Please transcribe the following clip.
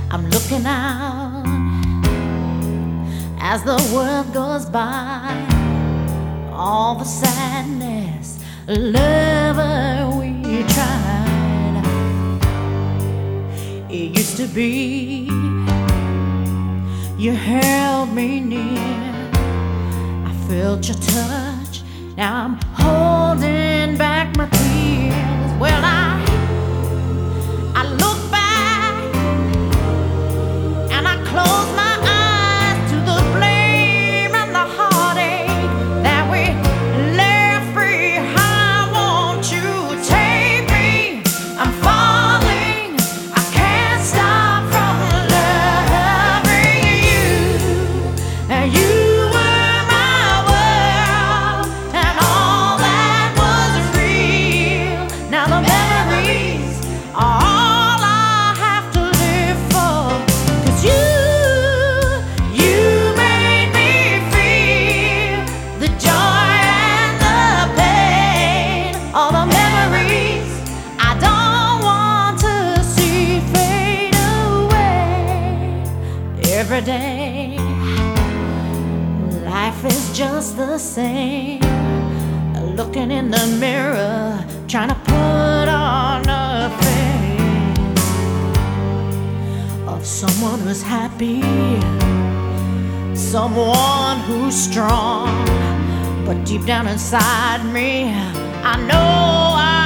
I'm looking out as the world goes by. All the sadness, lover we tried. It used to be you held me near. I felt your touch. Now I'm holding back my tears. Well, I look back and I close my eyes to the blame and the heartache that we left free. I want you to take me. I'm falling. I can't stop from loving you. And you were my world, and all that was real. Now the memories are all I have to live for. 'Cause you made me feel the joy and the pain. All the memories I don't want to see fade away. Every day life is just the same. Looking in the mirror, trying to put on a face of someone who's happy, someone who's strong. But deep down inside me, I know